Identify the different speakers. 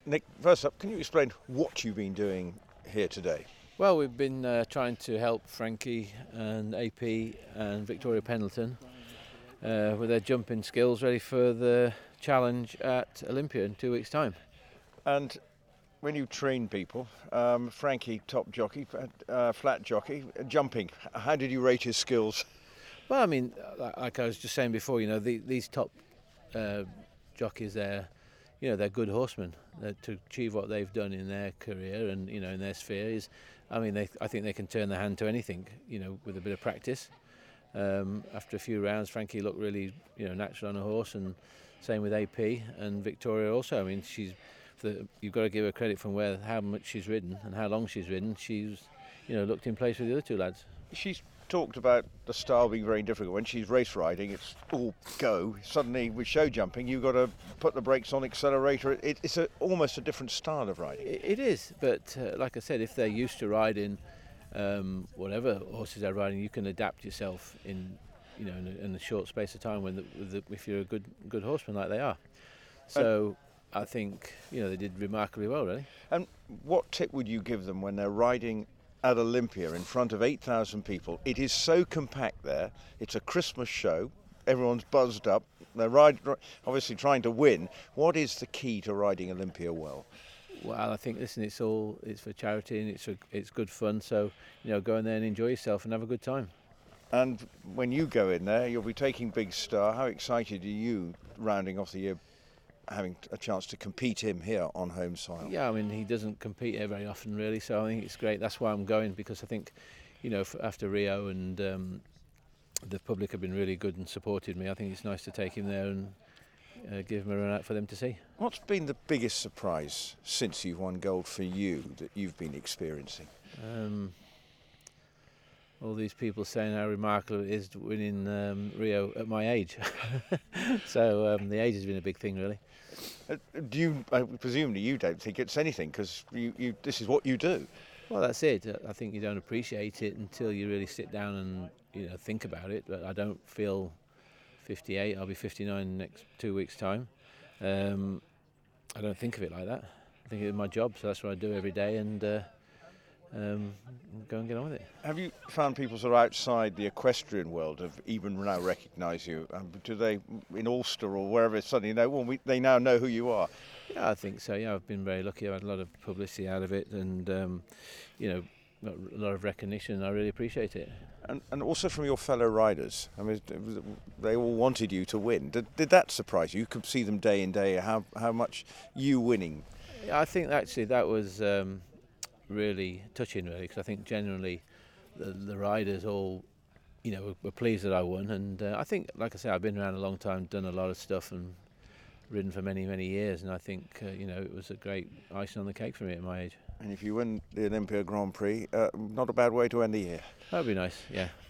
Speaker 1: Nick, first up, can you explain what you've been doing here today?
Speaker 2: Well, we've been trying to help Frankie and AP and Victoria Pendleton with their jumping skills, ready for the challenge at Olympia in 2 weeks' time.
Speaker 1: And when you train people, Frankie, top jockey, flat jockey, jumping, how did you rate his skills?
Speaker 2: Well, I mean, like I was just saying before, these top jockeys there, they're good horsemen. To achieve what they've done in their career and in their sphere is, I think they can turn their hand to anything, with a bit of practice. After a few rounds, Frankie looked really, natural on a horse, and same with AP and Victoria also. I mean, you've got to give her credit from how much she's ridden and how long she's ridden. She's, looked in place with the other two lads. She's
Speaker 1: talked about the style being very difficult. When she's race riding, it's all go. Suddenly with show jumping, you've got to put the brakes on, accelerator. It's almost a different style of riding.
Speaker 2: It is, but like I said, if they're used to riding whatever horses they're riding, you can adapt yourself in a short space of time if you're a good horseman like they are. So I think they did remarkably well, really.
Speaker 1: And what tip would you give them when they're riding at Olympia in front of 8,000 people? It is so compact there. It's a Christmas show. Everyone's buzzed up. They're obviously trying to win. What is the key to riding Olympia well?
Speaker 2: Well, I think, listen, it's for charity and it's good fun. So, go in there and enjoy yourself and have a good time.
Speaker 1: And when you go in there, you'll be taking Big Star. How excited are you, rounding off the year, having a chance to compete him here on home soil?
Speaker 2: Yeah, I mean, he doesn't compete here very often, really, so I think it's great. That's why I'm going, because I think, after Rio and the public have been really good and supported me, I think it's nice to take him there and give him a run out for them to see.
Speaker 1: What's been the biggest surprise since you've won gold for you that you've been experiencing?
Speaker 2: All these people saying how remarkable it is winning Rio at my age. So the age has been a big thing, really.
Speaker 1: Presumably you don't think it's anything, because this is what you do.
Speaker 2: Well, that's it. I think you don't appreciate it until you really sit down and think about it. But I don't feel 58. I'll be 59 in the next 2 weeks' time. I don't think of it like that. I think it's my job, so that's what I do every day, and go and get on with it.
Speaker 1: Have you found people sort of outside the equestrian world have even now recognised you? Do they, in Ulster or wherever, suddenly know? They now know who you are.
Speaker 2: Yeah, I think so. Yeah, I've been very lucky. I've had a lot of publicity out of it, and got a lot of recognition. I really appreciate it.
Speaker 1: And also from your fellow riders. I mean, they all wanted you to win. Did that surprise you? You could see them day in day. How much you winning?
Speaker 2: Yeah, I think actually that was really touching, really, because I think generally the riders all, were pleased that I won, and I think, like I say, I've been around a long time, done a lot of stuff, and ridden for many, many years, and I think it was a great icing on the cake for me at my age.
Speaker 1: And if you win the Olympia Grand Prix, not a bad way to end the year.
Speaker 2: That'd be nice, yeah.